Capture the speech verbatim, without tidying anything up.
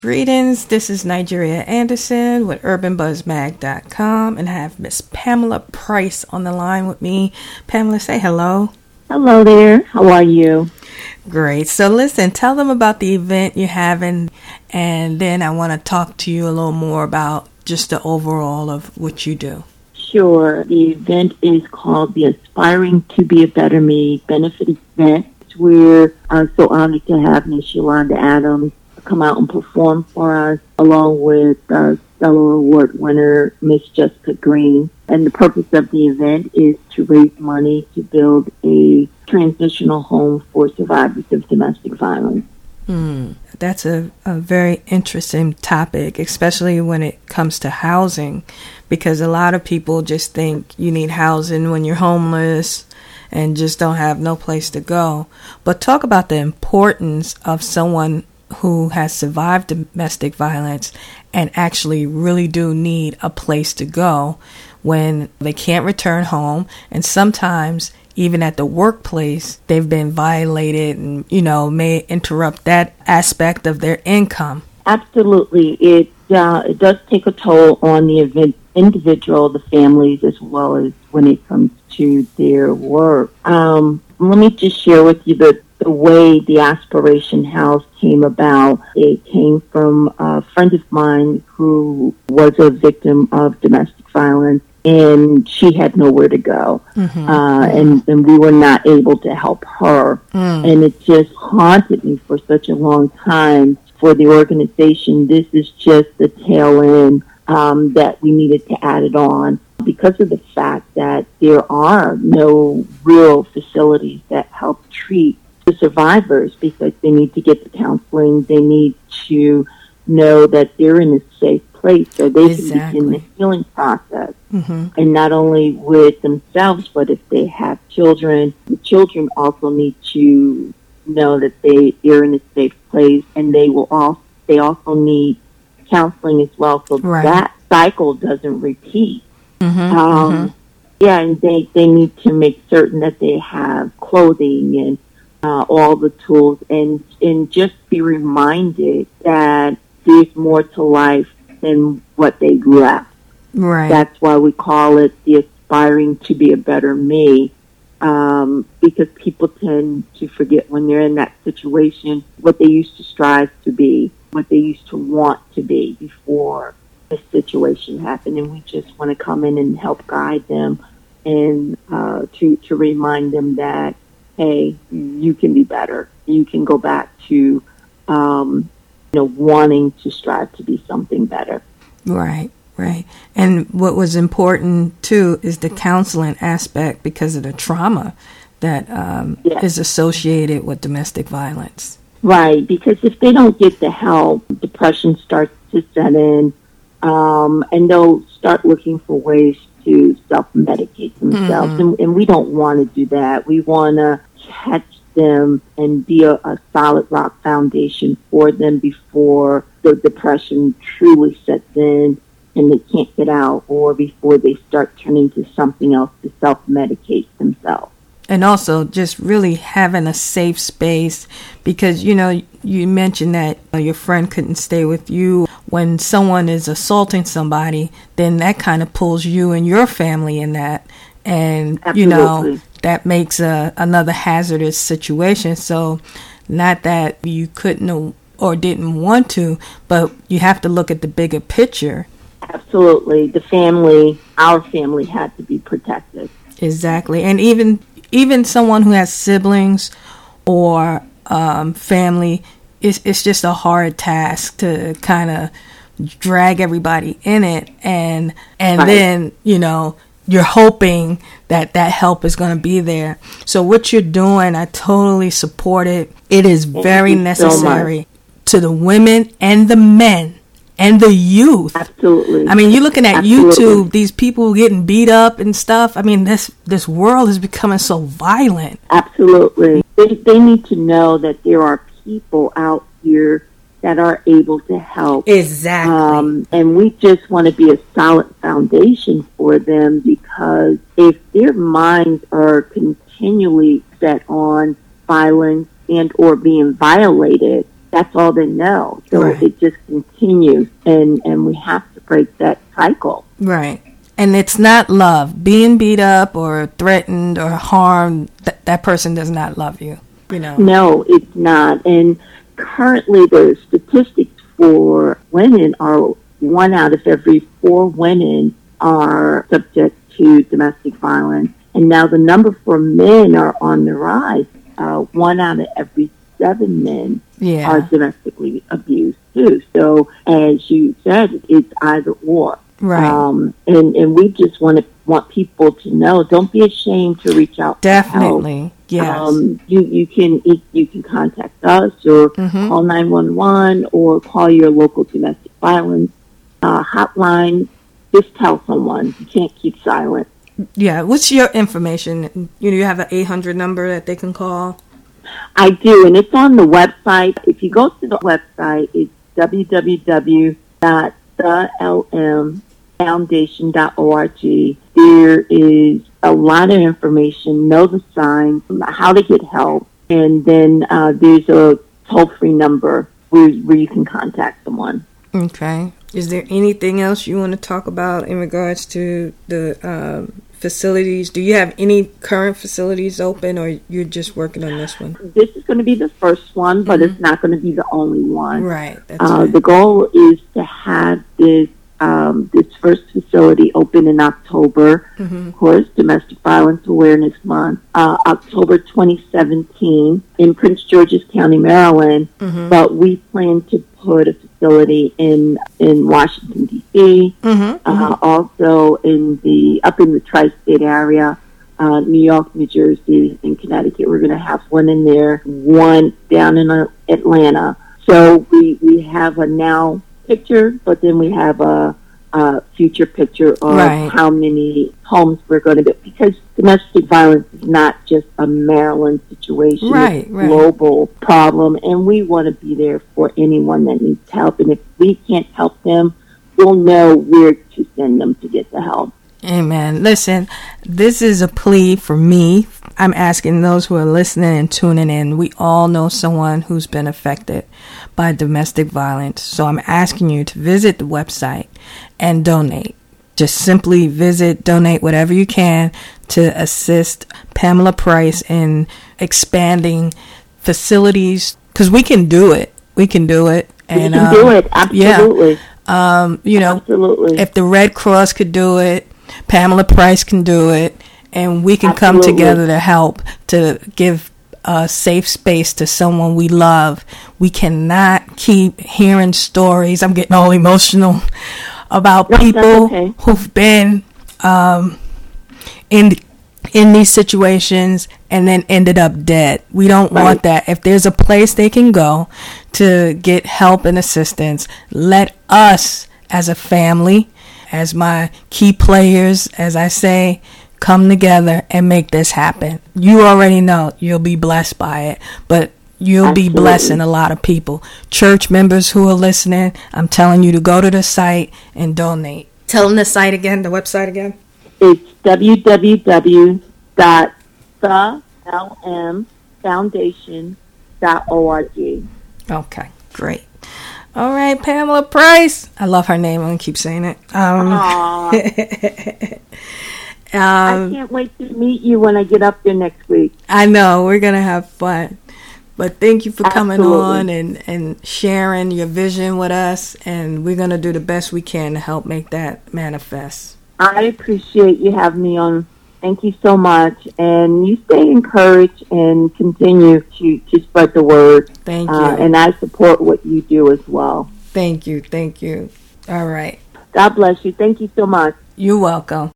Greetings, this is Nigeria Anderson with urban buzz mag dot com, and I have Miss Pamela Price on the line with me. Pamela, say hello. Hello there. How are you? Great. So listen, tell them about the event you're having, and then I want to talk to you a little more about just the overall of what you do. Sure. The event is called the Aspiring to Be a Better Me Benefit Event. We're uh, so honored to have Miss Yolanda Adams come out and perform for us, along with uh, Stellar Award winner Miss Jessica Green. And the purpose of the event is to raise money to build a transitional home for survivors of domestic violence. Hmm. That's a, a very interesting topic, especially when it comes to housing, because a lot of people just think you need housing when you're homeless and just don't have no place to go. But talk about the importance of someone who has survived domestic violence and actually really do need a place to go when they can't return home, and sometimes even at the workplace they've been violated and, you know, may interrupt that aspect of their income. Absolutely. It uh, it does take a toll on the event, individual, the families, as well as when it comes to their work. Um, let me just share with you the the way the Aspiration House came about. It came from a friend of mine who was a victim of domestic violence, and she had nowhere to go. Mm-hmm. Uh, and, and we were not able to help her. Mm. And it just haunted me for such a long time for the organization. This is just the tail end um, that we needed to add it on, because of the fact that there are no real facilities that help treat the survivors, because they need to get the counseling, they need to know that they're in a safe place so they exactly. can begin the healing process. Mm-hmm. And not only with themselves, but if they have children, the children also need to know that they are in a safe place, and they will also they also need counseling as well, so right. that cycle doesn't repeat. Mm-hmm. Um, mm-hmm. Yeah, and they, they need to make certain that they have clothing and Uh, all the tools, and and just be reminded that there's more to life than what they left. Right. That's why we call it the Aspiring to Be a Better Me, um, because people tend to forget when they're in that situation what they used to strive to be, what they used to want to be before the situation happened, and we just want to come in and help guide them and uh, to to remind them that, hey, you can be better. You can go back to, um, you know, wanting to strive to be something better. Right, right. And what was important, too, is the counseling aspect, because of the trauma that um, yes. is associated with domestic violence. Right, because if they don't get the help, depression starts to set in, um, and they'll start looking for ways to self-medicate themselves, mm-hmm. and, and we don't want to do that. We want to catch them and be a, a solid rock foundation for them before the depression truly sets in and they can't get out, or before they start turning to something else to self-medicate themselves. And also just really having a safe space, because, you know, you mentioned that your friend couldn't stay with you. When someone is assaulting somebody, then that kind of pulls you and your family in that. And, Absolutely. you know, that makes a, another hazardous situation. So not that you couldn't or didn't want to, but you have to look at the bigger picture. Absolutely. The family, our family had to be protected. Exactly. And even even someone who has siblings or um, family, it's, it's just a hard task to kind of drag everybody in it. And, and right. then, you know, you're hoping that that help is going to be there. So what you're doing, I totally support it. It is very necessary to the women and the men and the youth. Absolutely. I mean, you're looking at Absolutely. YouTube, these people getting beat up and stuff. I mean, this this world is becoming so violent. Absolutely. They, they need to know that there are people out here that are able to help. Exactly. Um, and we just want to be a solid foundation for them, because if their minds are continually set on violence and or being violated, that's all they know. So right. it just continues, and, and we have to break that cycle. Right. And it's not love. Being beat up or threatened or harmed, th- that person does not love you, you know. No, it's not. And currently the statistics for women are one out of every four women are subject to domestic violence. And now the number for men are on the rise. Uh, one out of every seven men yeah. are domestically abused too. So as you said, it's either or. Right. Um, and, and we just want to want people to know, don't be ashamed to reach out. Definitely. Yes. Um, you, you can, you can contact us or mm-hmm. call nine one one or call your local domestic violence uh, hotline. Just tell someone. You can't keep silent. Yeah. What's your information? You know, you have an eight hundred number that they can call? I do, and it's on the website. If you go to the website, it's w w w dot the l m foundation dot org. There is a lot of information, know the signs, how to get help, and then uh, there's a toll-free number where, where you can contact someone. Okay. Is there anything else you want to talk about in regards to the um, facilities? Do you have any current facilities open, or you're just working on this one? This is going to be the first one, but mm-hmm. it's not going to be the only one. Right. That's uh, right. The goal is to have this um, this first facility open in October. Mm-hmm. Of course, Domestic Violence Awareness Month, uh, October twenty seventeen in Prince George's County, Maryland. Mm-hmm. But we plan to put a facility in in Washington D C, mm-hmm, uh, mm-hmm. also in the up in the tri-state area, uh, New York, New Jersey, and Connecticut. We're going to have one in there, one down in uh, Atlanta. So we we have a now picture, but then we have a, a future picture of right. how many homes we're going to build, because domestic violence is not just a Maryland situation. Right, it's a right. global problem, and we want to be there for anyone that needs help. And if we can't help them, we'll know where to send them to get the help. Amen. Listen, this is a plea for me. I'm asking those who are listening and tuning in. We all know someone who's been affected by domestic violence. So I'm asking you to visit the website and donate. Just simply visit, donate whatever you can to assist Pamela Price in expanding facilities, because we can do it. We can do it. And, we can um, do it. Absolutely. Yeah. Um, you know, Absolutely. If the Red Cross could do it, Pamela Price can do it, and we can Absolutely. come together to help, to give a safe space to someone we love. We cannot keep hearing stories. I'm getting all emotional about no, people okay. who've been um, in in these situations and then ended up dead. We don't right. want that. If there's a place they can go to get help and assistance, let us as a family, as my key players, as I say, come together and make this happen. You already know you'll be blessed by it, but you'll Absolutely. be blessing a lot of people. Church members who are listening, I'm telling you to go to the site and donate. Tell them the site again, the website again. It's w w w dot the l m foundation dot org. Okay, great. All right, Pamela Price. I love her name. I'm going to keep saying it. Um, um, I can't wait to meet you when I get up there next week. I know. We're going to have fun. But thank you for coming Absolutely. on and, and sharing your vision with us. And we're going to do the best we can to help make that manifest. I appreciate you having me on. Thank you so much. And you stay encouraged and continue to, to spread the word. Thank you. Uh, and I support what you do as well. Thank you. Thank you. All right. God bless you. Thank you so much. You're welcome.